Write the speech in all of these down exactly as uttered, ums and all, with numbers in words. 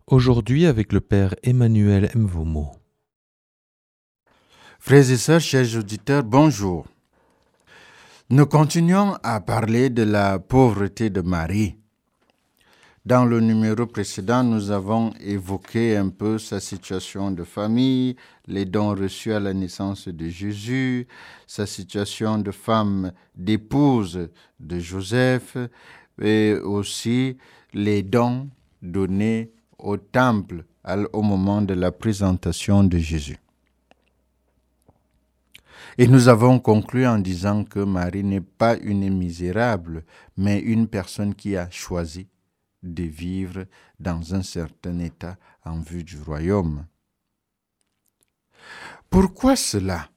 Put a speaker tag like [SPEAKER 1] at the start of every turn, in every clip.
[SPEAKER 1] Aujourd'hui avec le Père Emmanuel Mvomo.
[SPEAKER 2] Frères et sœurs, chers auditeurs, bonjour. Nous continuons à parler de la pauvreté de Marie. Dans le numéro précédent, nous avons évoqué un peu sa situation de famille, les dons reçus à la naissance de Jésus, sa situation de femme, d'épouse de Joseph, et aussi les dons donnés au temple au moment de la présentation de Jésus. Et nous avons conclu en disant que Marie n'est pas une misérable, mais une personne qui a choisi de vivre dans un certain état en vue du royaume. Pourquoi cela?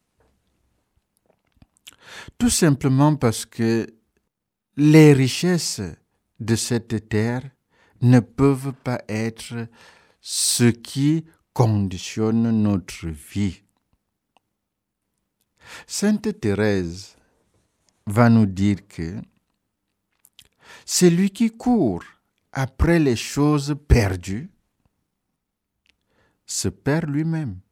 [SPEAKER 2] Tout simplement parce que les richesses de cette terre ne peuvent pas être ce qui conditionne notre vie. Sainte Thérèse va nous dire que celui qui court après les choses perdues se perd lui-même.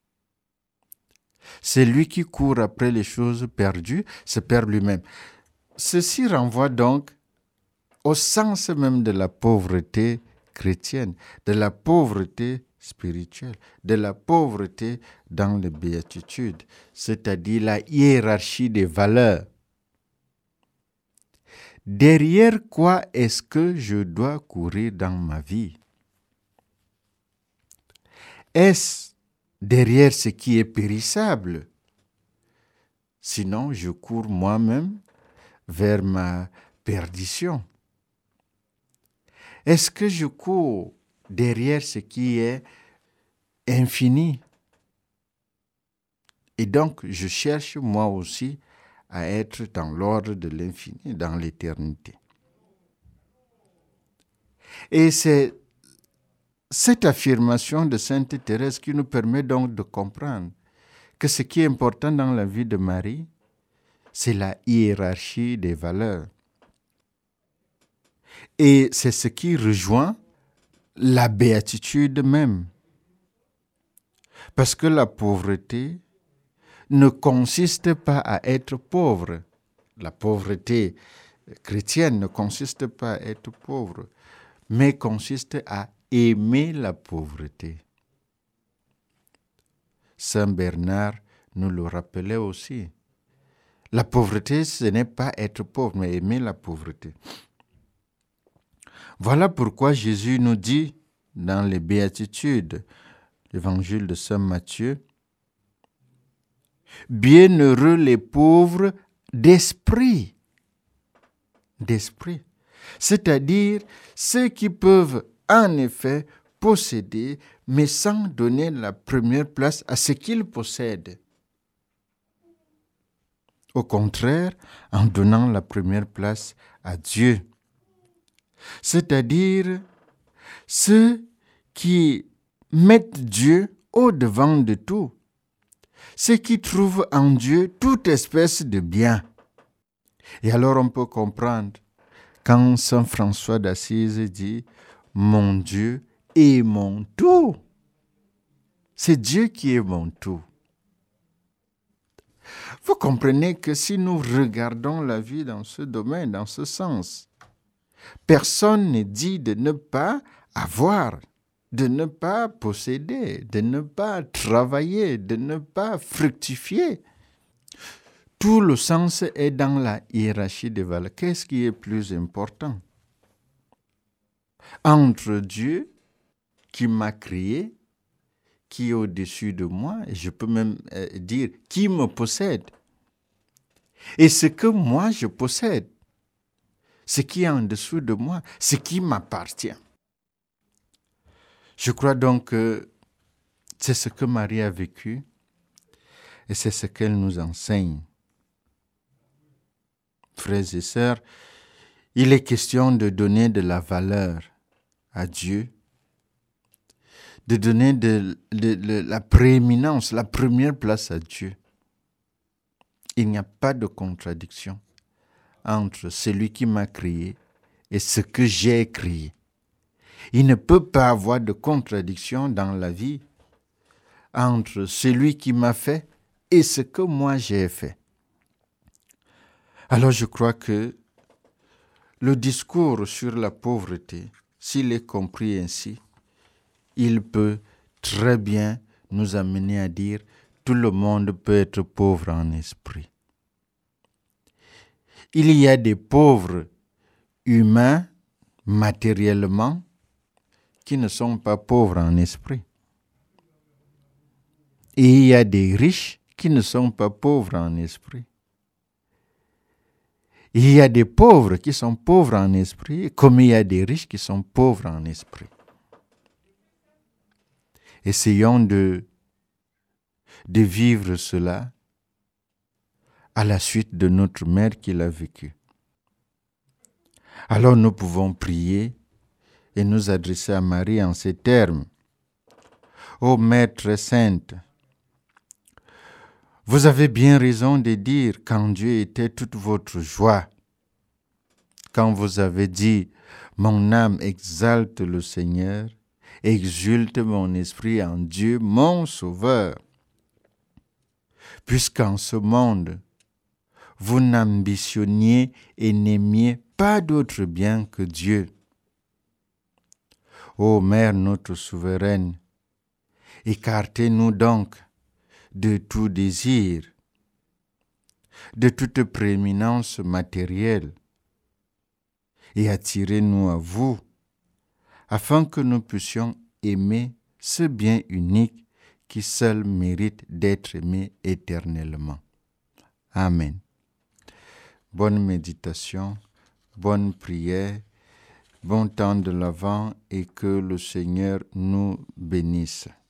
[SPEAKER 2] Celui qui court après les choses perdues se perd lui-même. Ceci renvoie donc au sens même de la pauvreté chrétienne, de la pauvreté spirituelle, de la pauvreté dans les béatitudes, c'est-à-dire la hiérarchie des valeurs. Derrière quoi est-ce que je dois courir dans ma vie? Est-ce derrière ce qui est périssable? Sinon, je cours moi-même vers ma perdition. Est-ce que je cours derrière ce qui est infini? Et donc, je cherche moi aussi à être dans l'ordre de l'infini, dans l'éternité. Et c'est cette affirmation de Sainte Thérèse qui nous permet donc de comprendre que ce qui est important dans la vie de Marie, c'est la hiérarchie des valeurs. Et c'est ce qui rejoint la béatitude même. Parce que la pauvreté ne consiste pas à être pauvre. La pauvreté chrétienne ne consiste pas à être pauvre, mais consiste à aimer la pauvreté. Saint Bernard nous le rappelait aussi. La pauvreté, ce n'est pas être pauvre, mais aimer la pauvreté. Voilà pourquoi Jésus nous dit dans les Béatitudes, l'évangile de Saint Matthieu, « Bienheureux les pauvres d'esprit ». D'esprit. C'est-à-dire ceux qui peuvent en effet posséder, mais sans donner la première place à ce qu'ils possèdent. Au contraire, en donnant la première place à Dieu. C'est-à-dire ceux qui mettent Dieu au-devant de tout. Ceux qui trouvent en Dieu toute espèce de bien. Et alors on peut comprendre quand Saint François d'Assise dit « Mon Dieu est mon tout ». C'est Dieu qui est mon tout. Vous comprenez que si nous regardons la vie dans ce domaine, dans ce sens, personne ne dit de ne pas avoir, de ne pas posséder, de ne pas travailler, de ne pas fructifier. Tout le sens est dans la hiérarchie des valeurs. Qu'est-ce qui est plus important? Entre Dieu qui m'a créé, qui est au-dessus de moi, et je peux même euh, dire qui me possède, et ce que moi je possède, ce qui est en dessous de moi, ce qui m'appartient. Je crois donc que c'est ce que Marie a vécu et c'est ce qu'elle nous enseigne. Frères et sœurs, il est question de donner de la valeur à Dieu, de donner de, de, de la prééminence, la première place à Dieu. Il n'y a pas de contradiction entre celui qui m'a créé et ce que j'ai créé. Il ne peut pas avoir de contradiction dans la vie entre celui qui m'a fait et ce que moi j'ai fait. Alors je crois que le discours sur la pauvreté, s'il est compris ainsi, il peut très bien nous amener à dire tout le monde peut être pauvre en esprit. Il y a des pauvres humains, matériellement, qui ne sont pas pauvres en esprit. Et il y a des riches qui ne sont pas pauvres en esprit. Il y a des pauvres qui sont pauvres en esprit, comme il y a des riches qui sont pauvres en esprit. Essayons de, de vivre cela à la suite de notre mère qui l'a vécu. Alors nous pouvons prier et nous adresser à Marie en ces termes. Ô Mère très sainte, vous avez bien raison de dire qu'en Dieu était toute votre joie. Quand vous avez dit, mon âme exalte le Seigneur, exulte mon esprit en Dieu, mon Sauveur. Puisqu'en ce monde, vous n'ambitionniez et n'aimiez pas d'autre bien que Dieu. Ô Mère notre souveraine, écartez-nous donc de tout désir, de toute prééminence matérielle, et attirez-nous à vous, afin que nous puissions aimer ce bien unique qui seul mérite d'être aimé éternellement. Amen. Bonne méditation, bonne prière, bon temps de l'Avent et que le Seigneur nous bénisse.